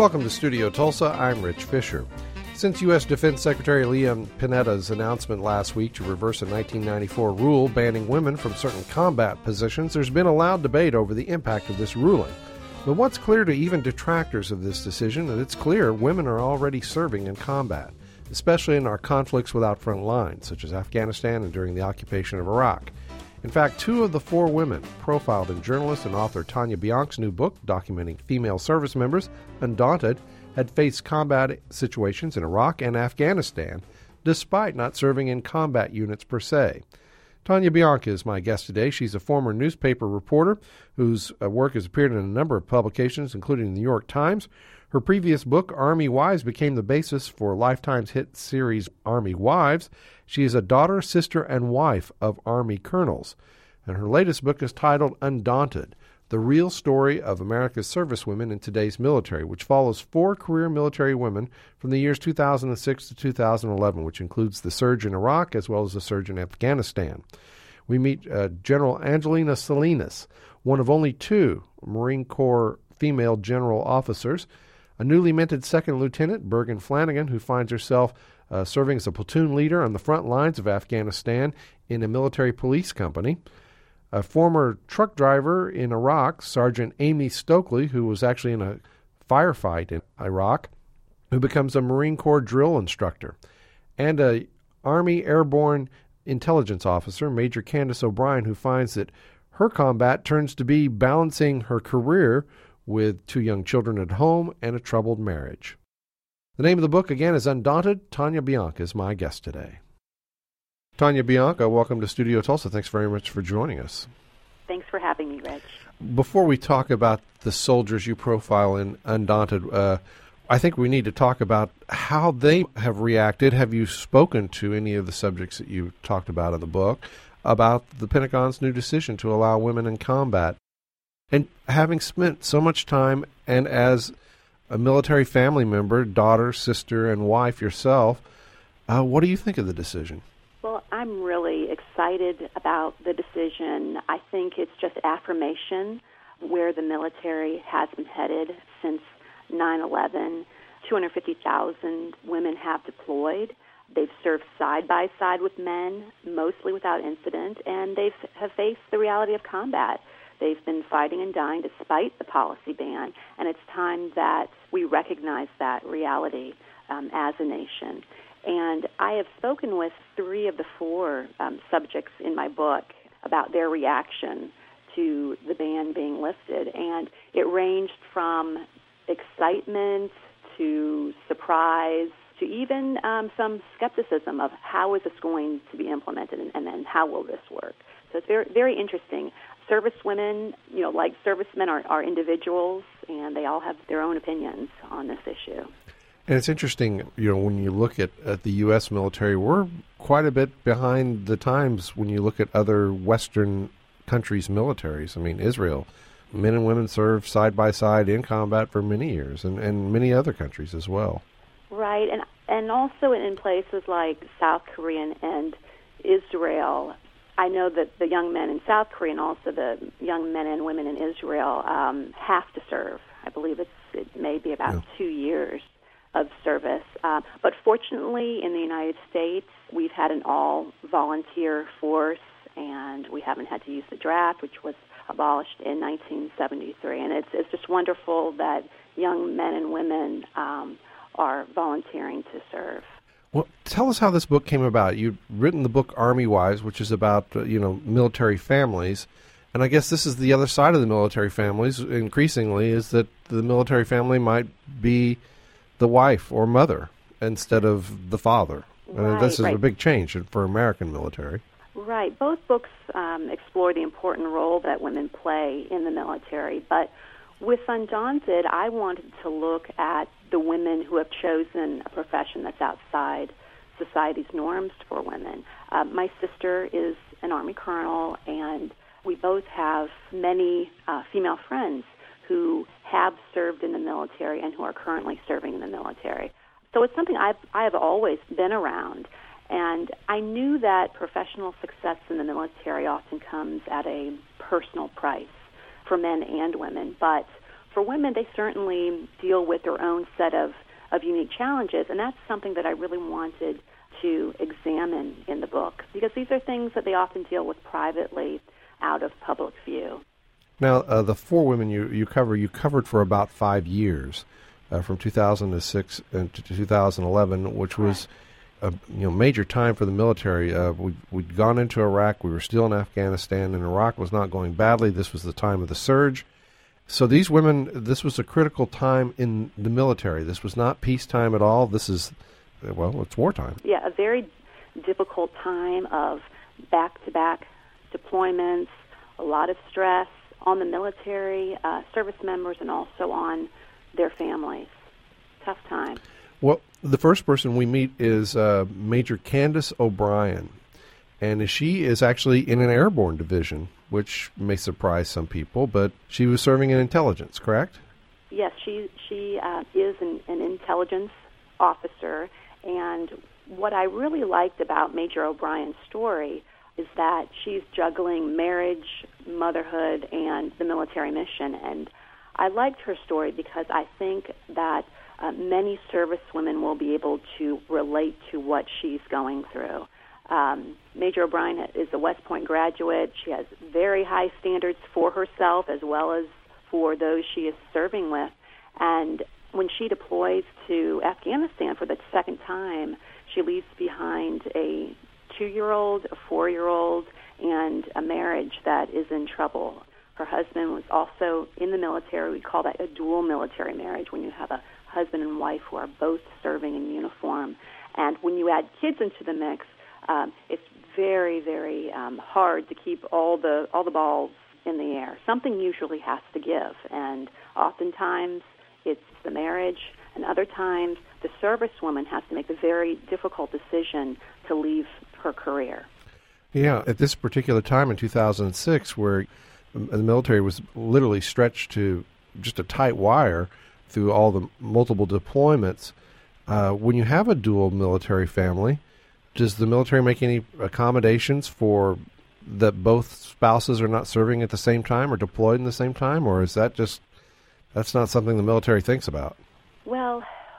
Welcome to Studio Tulsa. I'm Rich Fisher. Since U.S. Defense Secretary Leon Panetta's announcement last week to reverse a 1994 rule banning women from certain combat positions, there's been a loud debate over the impact of this ruling. But what's clear to even detractors of this decision, that it's clear women are already serving in combat, especially in our conflicts without front lines, such as Afghanistan and during the occupation of Iraq. In fact, 2 of the 4 women profiled in journalist and author Tanya Bianc's new book documenting female service members, Undaunted, had faced combat situations in Iraq and Afghanistan, despite not serving in combat units per se. Tanya Bianc is my guest today. She's a former newspaper reporter whose work has appeared in a number of publications, including the New York Times. Her previous book, Army Wives, became the basis for Lifetime's hit series Army Wives. She is a daughter, sister, and wife of Army colonels. And her latest book is titled Undaunted, The Real Story of America's Servicewomen in Today's Military, which follows 4 career military women from the years 2006 to 2011, which includes the surge in Iraq as well as the surge in Afghanistan. We meet General Angelina Salinas, one of only 2 Marine Corps female general officers, a newly minted second lieutenant, Bergen Flanagan, who finds herself serving as a platoon leader on the front lines of Afghanistan in a military police company, a former truck driver in Iraq, Sergeant Amy Stokely, who was actually in a firefight in Iraq, who becomes a Marine Corps drill instructor, and a Army Airborne Intelligence Officer, Major Candace O'Brien, who finds that her combat turns to be balancing her career with 2 young children at home and a troubled marriage. The name of the book, again, is Undaunted. Tanya Bianc is my guest today. Tanya Bianc, welcome to Studio Tulsa. Thanks very much for joining us. Thanks for having me, Rich. Before we talk about the soldiers you profile in Undaunted, I think we need to talk about how they have reacted. Have you spoken to any of the subjects that you talked about in the book about the Pentagon's new decision to allow women in combat? And having spent so much time, and as a military family member, daughter, sister, and wife yourself, what do you think of the decision? Well, I'm really excited about the decision. I think it's just affirmation where the military has been headed since 9/11. 250,000 women have deployed. They've served side by side with men, mostly without incident, and they have faced the reality of combat. They've been fighting and dying despite the policy ban, and it's time that we recognize that reality as a nation. And I have spoken with 3 of the 4 subjects in my book about their reaction to the ban being lifted, and it ranged from excitement to surprise to even some skepticism of how is this going to be implemented and then how will this work. So it's very, very interesting. Service women, like servicemen, are individuals, and they all have their own opinions on this issue. And it's interesting, when you look at the U.S. military, we're quite a bit behind the times when you look at other Western countries' militaries. I mean, Israel, men and women serve side by side in combat for many years, and many other countries as well. Right, and also in places like South Korea and Israel, I know that the young men in South Korea and also the young men and women in Israel have to serve. I believe it may be about 2 years of service. But fortunately, in the United States, we've had an all-volunteer force, and we haven't had to use the draft, which was abolished in 1973. And it's just wonderful that young men and women are volunteering to serve. Well, tell us how this book came about. You've written the book Army Wives, which is about, military families. And I guess this is the other side of the military families, increasingly, is that the military family might be the wife or mother instead of the father. Right, this is a big change for American military. Right. Both books explore the important role that women play in the military. But with Undaunted, I wanted to look at the women who have chosen a profession that's outside society's norms for women. My sister is an Army colonel, and we both have many female friends who have served in the military and who are currently serving in the military. So it's something I have always been around. And I knew that professional success in the military often comes at a personal price for men and women. But for women, they certainly deal with their own set of unique challenges, and that's something that I really wanted to examine in the book, because these are things that they often deal with privately out of public view. Now, the four women you covered for about 5 years, from 2006 to 2011, which was a major time for the military. We'd gone into Iraq. We were still in Afghanistan, and Iraq was not going badly. This was the time of the surge. So these women, this was a critical time in the military. This was not peacetime at all. This is, it's wartime. Yeah, a very difficult time of back-to-back deployments, a lot of stress on the military, service members, and also on their families. Tough time. Well, the first person we meet is Major Candace O'Brien, and she is actually in an airborne division, which may surprise some people, but she was serving in intelligence, correct? Yes, she is an intelligence officer, and what I really liked about Major O'Brien's story is that she's juggling marriage, motherhood, and the military mission. And I liked her story because I think that many servicewomen will be able to relate to what she's going through. Major O'Brien is a West Point graduate. She has very high standards for herself as well as for those she is serving with. And when she deploys to Afghanistan for the second time, she leaves behind a 2-year-old, a 4-year-old, and a marriage that is in trouble. Her husband was also in the military. We call that a dual military marriage, when you have a husband and wife who are both serving in uniform. And when you add kids into the mix, it's very, very hard to keep all the balls in the air. Something usually has to give, and oftentimes it's the marriage, and other times the servicewoman has to make the very difficult decision to leave her career. Yeah, at this particular time in 2006, where the military was literally stretched to just a tight wire through all the multiple deployments, when you have a dual military family, does the military make any accommodations for that both spouses are not serving at the same time or deployed in the same time, or is that that's not something the military thinks about? Well,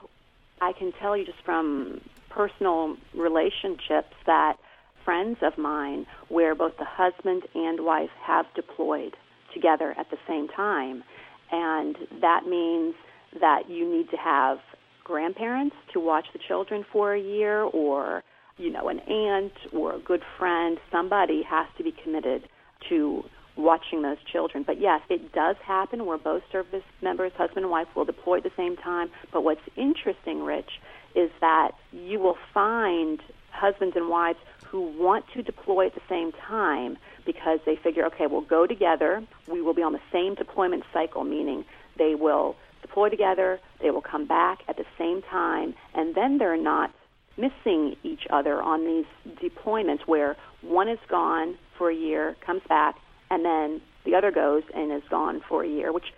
I can tell you just from personal relationships that friends of mine where both the husband and wife have deployed together at the same time, and that means that you need to have grandparents to watch the children for a year, or an aunt or a good friend. Somebody has to be committed to watching those children. But yes, it does happen where both service members, husband and wife, will deploy at the same time. But what's interesting, Rich, is that you will find husbands and wives who want to deploy at the same time because they figure, okay, we'll go together. We will be on the same deployment cycle, meaning they will deploy together, they will come back at the same time, and then they're not missing each other on these deployments where one is gone for a year, comes back, and then the other goes and is gone for a year, which,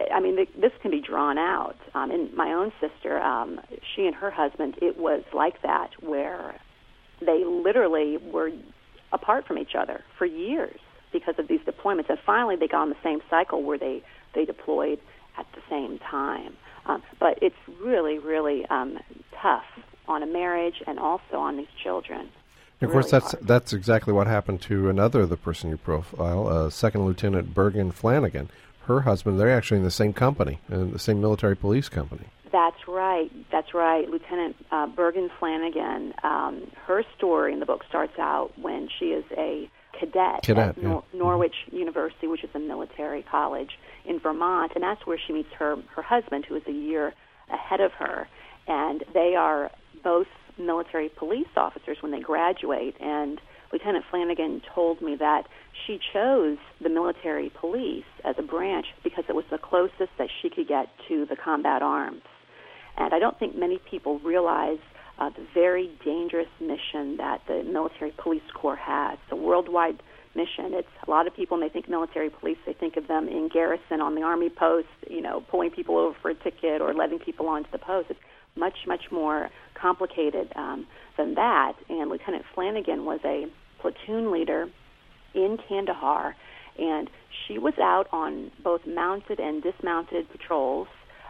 this can be drawn out. And my own sister, she and her husband, it was like that, where they literally were apart from each other for years because of these deployments. And finally, they got on the same cycle where they deployed at the same time. But it's really, really tough on a marriage and also on these children. Of course, that's exactly what happened to another of the person you profile, Second Lieutenant Bergen Flanagan. Her husband, they're actually in the same company, in the same military police company. That's right. Lieutenant Bergen Flanagan, her story in the book starts out when she is a cadet at Norwich University, which is a military college in Vermont, and that's where she meets her husband, who is a year ahead of her. And they are both military police officers when they graduate, and Lieutenant Flanagan told me that she chose the military police as a branch because it was the closest that she could get to the combat arms. And I don't think many people realize the very dangerous mission that the military police corps has. It's a worldwide mission. It's a lot of people, when they think military police, they think of them in garrison on the army post, pulling people over for a ticket or letting people onto the post. It's much, much more complicated than that. And Lieutenant Flanagan was a platoon leader in Kandahar, And she was out on both mounted and dismounted patrols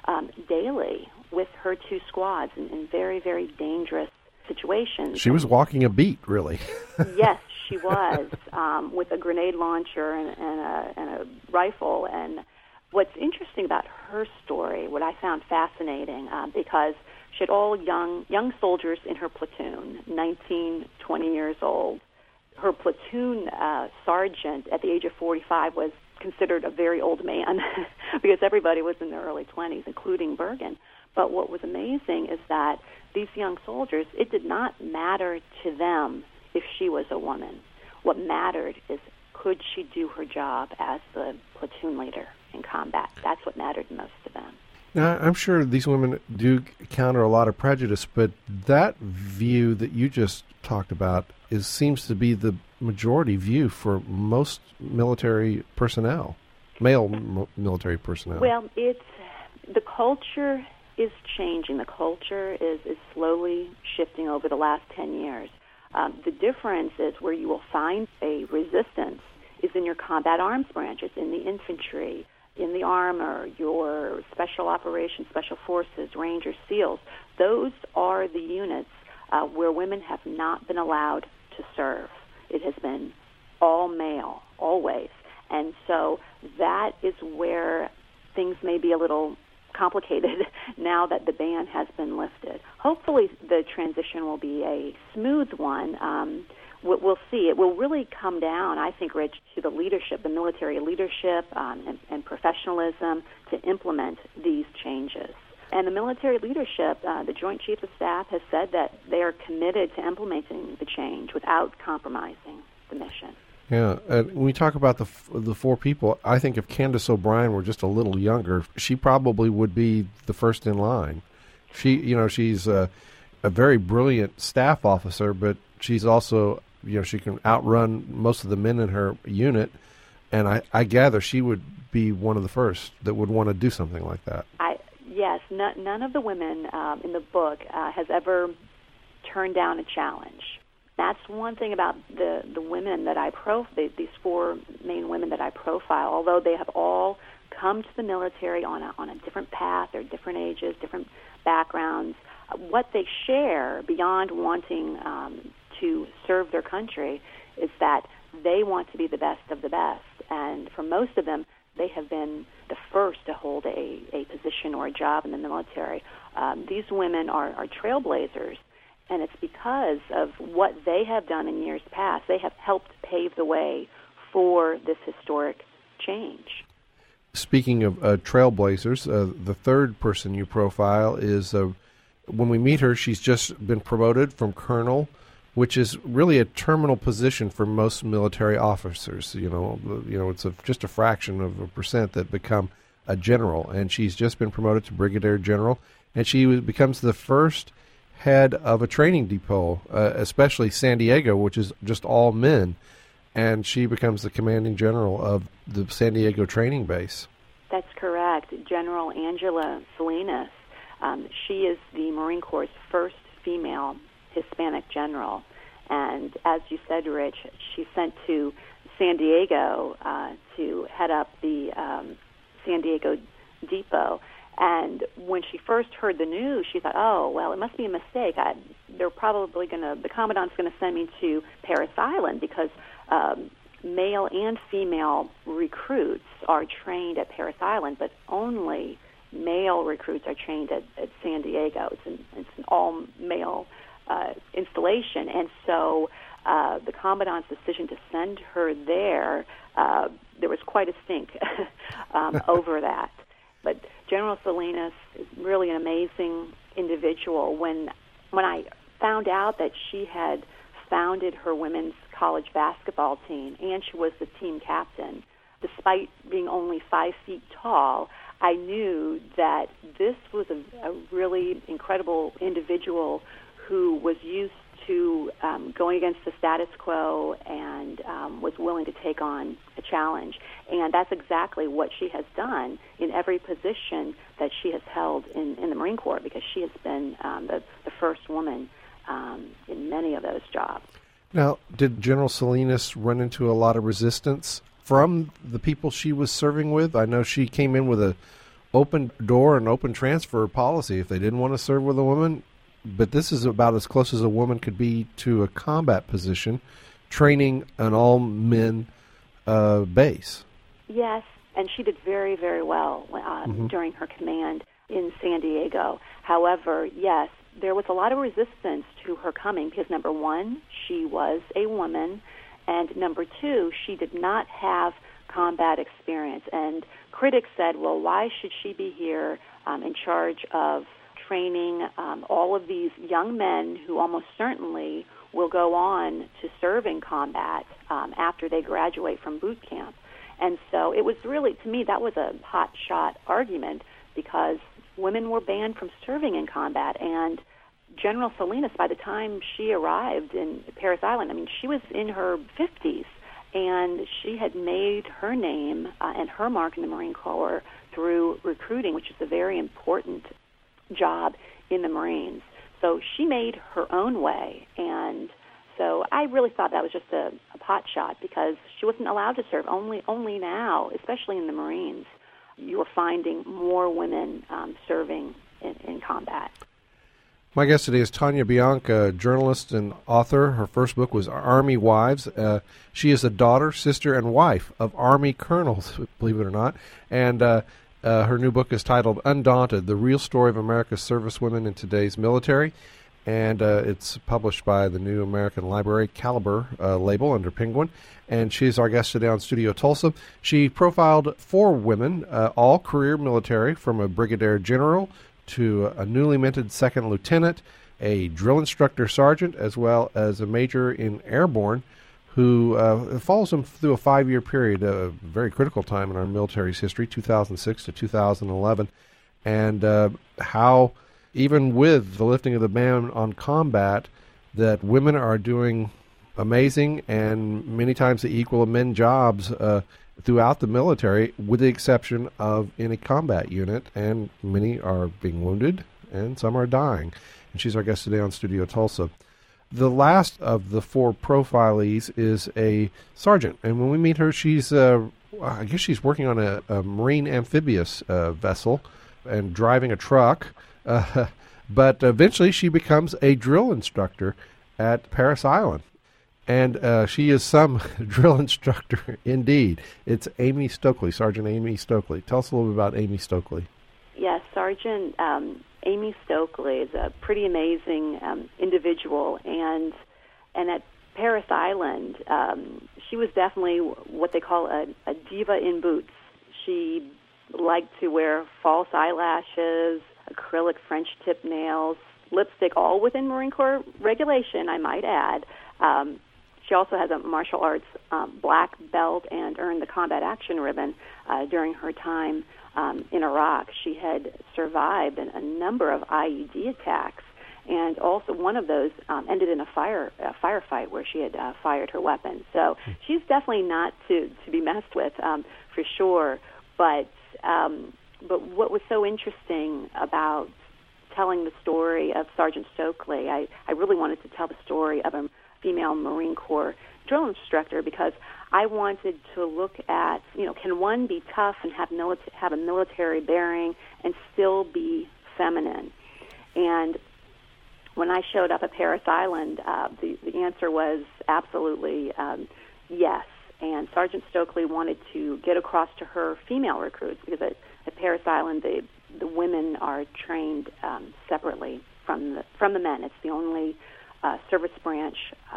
daily with her two squads in very, very dangerous situations. She was walking a beat, really. Yes, she was, with a grenade launcher and a rifle. And what's interesting about her story, what I found fascinating, because she had all young soldiers in her platoon, 19, 20 years old. Her platoon sergeant at the age of 45 was considered a very old man because everybody was in their early 20s, including Bergen. But what was amazing is that these young soldiers, it did not matter to them if she was a woman. What mattered is, could she do her job as the platoon leader in combat? That's what mattered most to them. Now, I'm sure these women do counter a lot of prejudice, but that view that you just talked about seems to be the majority view for most military personnel, male military personnel. Well, the culture is changing. The culture is slowly shifting over the last 10 years. The difference is where you will find a resistance is in your combat arms branches, in the infantry, in the armor, your special operations, special forces, Rangers, SEALs. Those are the units where women have not been allowed to serve. It has been all male, always. And so that is where things may be a little complicated now that the ban has been lifted. Hopefully the transition will be a smooth one. We'll see. It will really come down, I think, Rich, to the leadership, the military leadership and professionalism to implement these changes. And the military leadership, the Joint Chiefs of Staff, has said that they are committed to implementing the change without compromising the mission. Yeah, when we talk about the four people, I think if Candace O'Brien were just a little younger, she probably would be the first in line. She's a very brilliant staff officer, but she's also, she can outrun most of the men in her unit, and I gather she would be one of the first that would want to do something like that. Yes, none of the women in the book has ever turned down a challenge. That's one thing about the women that these four main women that I profile. Although they have all come to the military on a different path, they're different ages, different backgrounds, what they share beyond wanting to serve their country is that they want to be the best of the best. And for most of them, they have been the first to hold a position or a job in the military. These women are trailblazers. And it's because of what they have done in years past. They have helped pave the way for this historic change. Speaking of trailblazers, the third person you profile is, when we meet her, she's just been promoted from colonel, which is really a terminal position for most military officers. It's just a fraction of a percent that become a general, and she's just been promoted to brigadier general, and she becomes the first head of a training depot, especially San Diego, which is just all men, and she becomes the commanding general of the San Diego training base. That's correct. General Angela Salinas. She is the Marine Corps' first female Hispanic general, and as you said, Rich, she's sent to San Diego to head up the San Diego depot. And when she first heard the news, she thought, oh, well, it must be a mistake. The commandant's going to send me to Parris Island because male and female recruits are trained at Parris Island, but only male recruits are trained at San Diego. It's an all-male installation. And so the commandant's decision to send her there, there was quite a stink over that. But General Salinas is really an amazing individual. When I found out that she had founded her women's college basketball team and she was the team captain, despite being only 5 feet tall, I knew that this was a really incredible individual who was used to going against the status quo and was willing to take on a challenge. And that's exactly what she has done in every position that she has held in the Marine Corps, because she has been the first woman in many of those jobs. Now, did General Salinas run into a lot of resistance from the people she was serving with? I know she came in with a open door and open transfer policy if they didn't want to serve with a woman, but this is about as close as a woman could be to a combat position, training an all-men base. Yes, and she did very, very well during her command in San Diego. However, yes, there was a lot of resistance to her coming because, number one, she was a woman, and number two, she did not have combat experience. And critics said, well, why should she be here in charge of training all of these young men who almost certainly will go on to serve in combat after they graduate from boot camp? And so it was really, to me, that was a hot shot argument because women were banned from serving in combat. And General Salinas, by the time she arrived in Parris Island, I mean, she was in her 50s, and she had made her name and her mark in the Marine Corps through recruiting, which is a very important job in the Marines. So she made her own way, and so I really thought that was just a pot shot because she wasn't allowed to serve. Only now, especially in the Marines, you are finding more women serving in combat. My guest today is Tanya Bianca, journalist and author. Her first book was Army Wives. She is the daughter, sister, and wife of Army colonels, believe it or not. And her new book is titled Undaunted, The Real Story of America's Servicewomen in Today's Military. And it's published by the New American Library Caliber label under Penguin. And she's our guest today on Studio Tulsa. She profiled 4 women, all career military, from a brigadier general to a newly minted second lieutenant, a drill instructor sergeant, as well as a major in airborne, who follows them through a 5-year period, a very critical time in our military's history, 2006 to 2011, and how, even with the lifting of the ban on combat, that women are doing amazing and many times the equal of men jobs throughout the military, with the exception of in a combat unit, and many are being wounded and some are dying. And she's our guest today on Studio Tulsa. The last of the 4 profilees is a sergeant, and when we meet her, she's I guess she's working on a marine amphibious vessel and driving a truck, but eventually she becomes a drill instructor at Parris Island. And she is some drill instructor indeed. It's Amy Stokely, Sergeant Amy Stokely. Tell us a little bit about Amy Stokely. Yes, Sergeant Amy Stokely is a pretty amazing individual, and at Parris Island, she was definitely what they call a diva in boots. She liked to wear false eyelashes, acrylic French tip nails, lipstick, all within Marine Corps regulation, I might add. She also has a martial arts black belt and earned the Combat Action Ribbon during her time in Iraq. She had survived a number of IED attacks, and also one of those ended in a firefight where she had fired her weapon. So she's definitely not to be messed with, for sure. But what was so interesting about telling the story of Sergeant Stokely, I really wanted to tell the story of a female Marine Corps drill instructor because I wanted to look at, can one be tough and have a military bearing and still be feminine? And when I showed up at Parris Island, the answer was absolutely yes. And Sergeant Stokely wanted to get across to her female recruits because at Parris Island, the women are trained separately from the men. It's the only service branch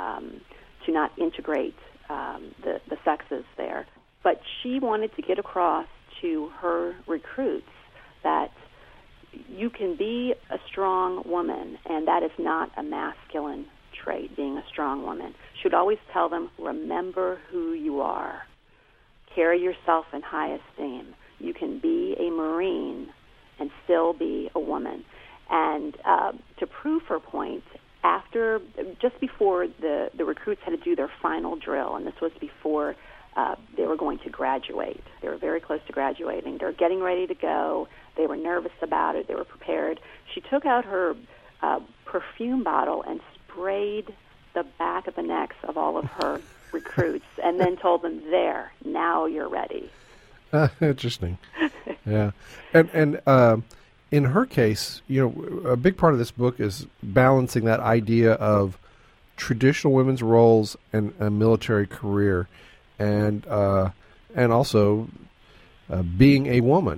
to not integrate the sexes there. But she wanted to get across to her recruits that you can be a strong woman, and that is not a masculine trait, being a strong woman. She would always tell them, remember who you are. Carry yourself in high esteem. You can be a Marine and still be a woman. And to prove her point, just before the recruits had to do their final drill, and this was before they were going to graduate. They were very close to graduating. They were getting ready to go. They were nervous about it. They were prepared. She took out her perfume bottle and sprayed the back of the necks of all of her recruits and then told them, there, now you're ready. Interesting. Yeah. And in her case, a big part of this book is balancing that idea of traditional women's roles and a military career, and also being a woman,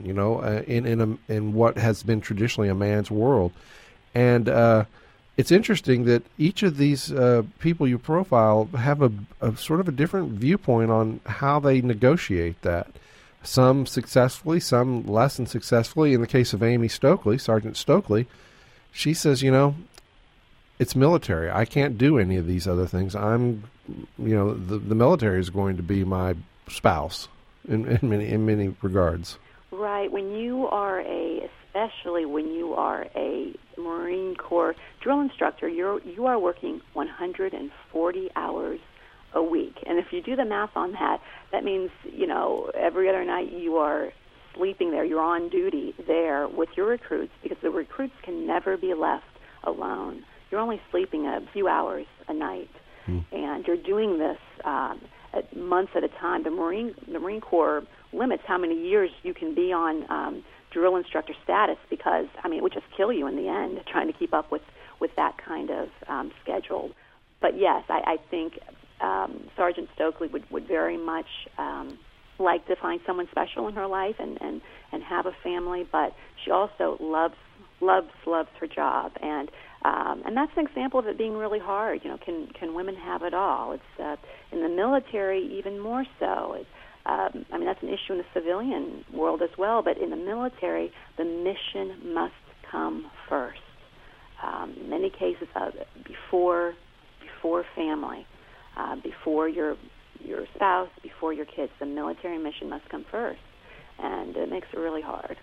in what has been traditionally a man's world. And it's interesting that each of these people you profile have a sort of a different viewpoint on how they negotiate that. Some successfully, some less than successfully. In the case of Amy Stokely, Sergeant Stokely, she says, it's military. I can't do any of these other things. The military is going to be my spouse in many regards. Right. Especially when you are a Marine Corps drill instructor, you are working 140 hours a week. And if you do the math on that, that means, every other night you are sleeping there. You're on duty there with your recruits, because the recruits can never be left alone. You're only sleeping a few hours a night, and you're doing this months at a time. The Marine Corps limits how many years you can be on drill instructor status, because, it would just kill you in the end trying to keep up with that kind of schedule. But yes, I think Sergeant Stokely would very much like to find someone special in her life and have a family, but she also loves her job, and that's an example of it being really hard. Can women have it all? It's in the military even more so. That's an issue in the civilian world as well, but in the military, the mission must come first. In many cases, before family, before your spouse, before your kids, the military mission must come first, and it makes it really hard.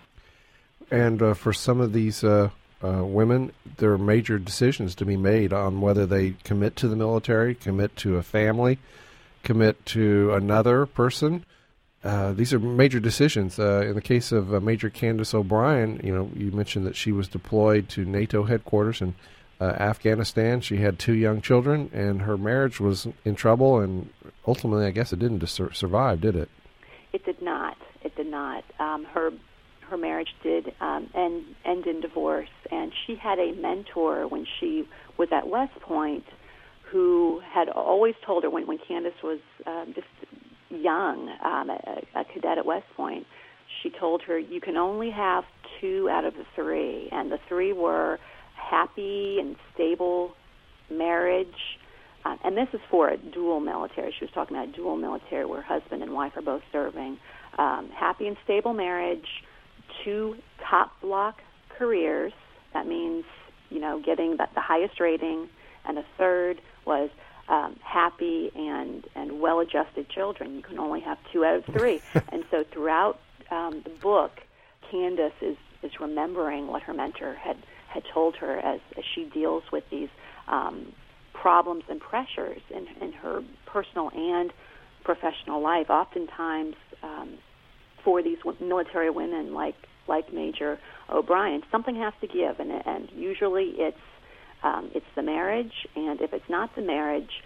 And for some of these women, there are major decisions to be made on whether they commit to the military, commit to a family, commit to another person. These are major decisions. In the case of Major Candace O'Brien, you mentioned that she was deployed to NATO headquarters in Afghanistan. She had 2 young children, and her marriage was in trouble, and ultimately, I guess it didn't survive, did it? It did not. It did not. Her marriage did end in divorce, and she had a mentor when she was at West Point who had always told her when Candace was just young, a cadet at West Point, she told her, you can only have 2 out of the 3, and the 3 were happy and stable marriage, and this is for a dual military. She was talking about a dual military where husband and wife are both serving. Happy and stable marriage, 2 top block careers. That means, getting the highest rating, and a 3rd was happy and well-adjusted children. You can only have 2 out of 3. And so throughout the book, Candace is remembering what her mentor had told her as she deals with these problems and pressures in her personal and professional life. Oftentimes, for these military women like Major O'Brien, something has to give, and usually it's the marriage, and if it's not the marriage,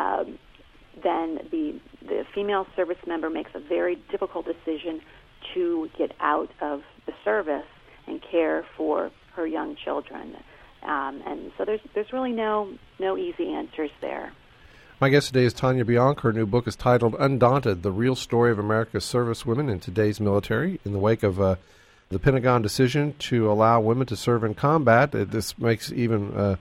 then the female service member makes a very difficult decision to get out of the service and care for her young children. And so there's really no easy answers there. My guest today is Tanya Bianca. Her new book is titled Undaunted, The Real Story of America's Service Women in Today's Military. In the wake of the Pentagon decision to allow women to serve in combat, this makes even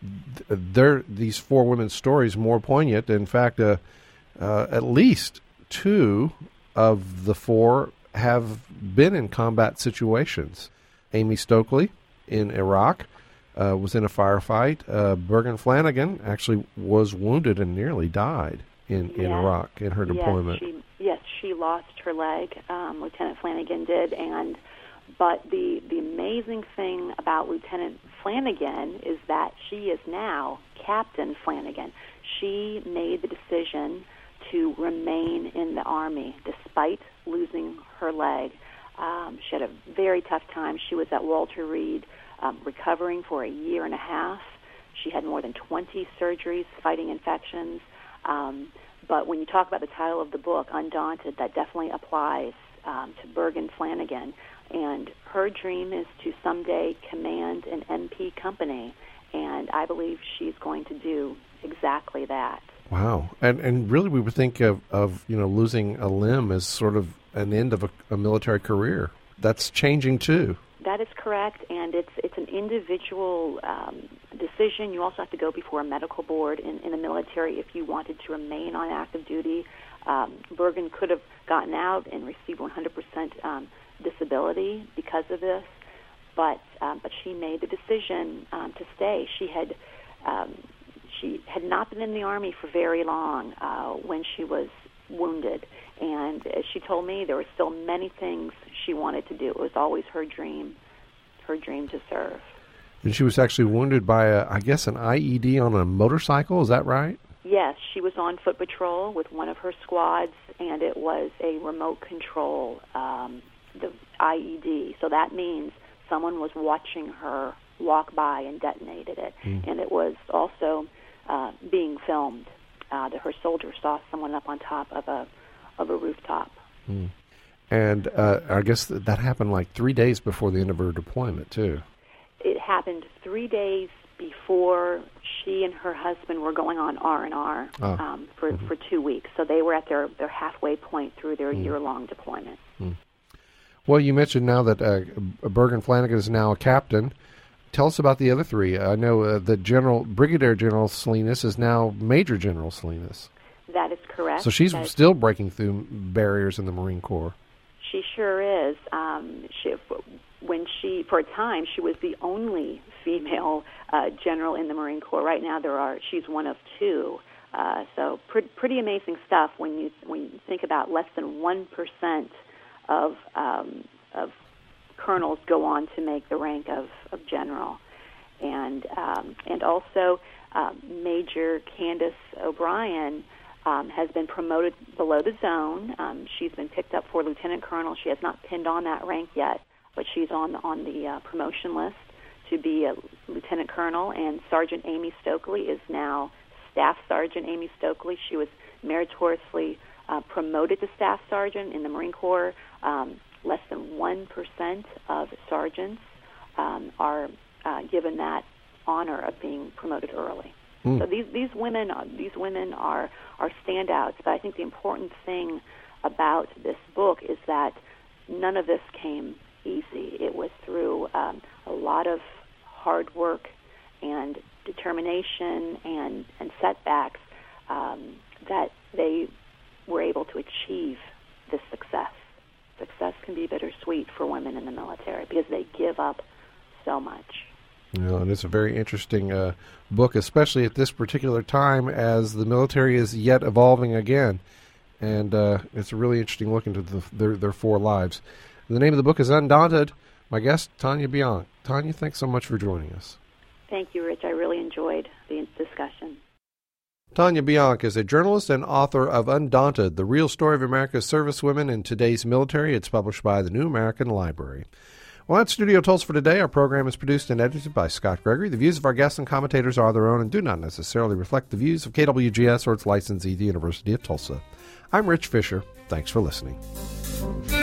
these 4 women's stories more poignant. In fact, at least 2 of the 4 have been in combat situations. Amy Stokely in Iraq was in a firefight. Bergen Flanagan actually was wounded and nearly died in Iraq in her deployment. She lost her leg. Lieutenant Flanagan did, but the amazing thing about Lieutenant Flanagan is that she is now Captain Flanagan. She made the decision to remain in the Army despite losing her leg. She had a very tough time. She was at Walter Reed recovering for a year and a half. She had more than 20 surgeries fighting infections. But when you talk about the title of the book, Undaunted, that definitely applies to Bergen Flanagan. And her dream is to someday command an MP company, and I believe she's going to do exactly that. Wow. And really we would think of losing a limb as sort of an end of a military career. That's changing too. That is correct, and it's an individual decision. You also have to go before a medical board in the military if you wanted to remain on active duty. Bergen could have gotten out and received 100% disability because of this, but she made the decision to stay. She had not been in the Army for very long when she was wounded, and as she told me, there were still many things she wanted to do. It was always her dream to serve. And she was actually wounded by, an IED on a motorcycle, is that right? Yes, she was on foot patrol with one of her squads, and it was a remote control, the IED. So that means someone was watching her walk by and detonated it. And it was also being filmed. Her soldiers saw someone up on top of a rooftop. And I guess that happened like 3 days before the end of her deployment, too. It happened 3 days before she and her husband were going on R&R for 2 weeks. So they were at their halfway point through their year-long deployment. Well, you mentioned now that Bergen Flanagan is now a captain. Tell us about the other three. I know Brigadier General Salinas is now Major General Salinas. That is correct. So she's still breaking through barriers in the Marine Corps. She sure is. For a time, she was the only female general in the Marine Corps. Right now, she's one of two. So pretty amazing stuff when you think about less than 1% of colonels go on to make the rank of general, and also Major Candace O'Brien has been promoted below the zone. She's been picked up for lieutenant colonel. She has not pinned on that rank yet, but she's on the promotion list to be a lieutenant colonel. And Sergeant Amy Stokely is now Staff Sergeant Amy Stokely. She was meritoriously promoted to Staff Sergeant in the Marine Corps. Less than 1% of sergeants are given that honor of being promoted early. So these women are standouts. But I think the important thing about this book is that none of this came easy. It was through a lot of hard work and determination and setbacks that they were able to achieve this success. Success can be bittersweet for women in the military because they give up so much. And it's a very interesting book, especially at this particular time as the military is yet evolving again. And it's a really interesting look into their four lives. And the name of the book is Undaunted. My guest, Tanya Bianc. Tanya, thanks so much for joining us. Thank you, Rich. I really enjoyed the discussion. Tanya Bianc is a journalist and author of Undaunted, the real story of America's servicewomen in today's military. It's published by the New American Library. Well, that's Studio Tulsa for today. Our program is produced and edited by Scott Gregory. The views of our guests and commentators are their own and do not necessarily reflect the views of KWGS or its licensee, the University of Tulsa. I'm Rich Fisher. Thanks for listening.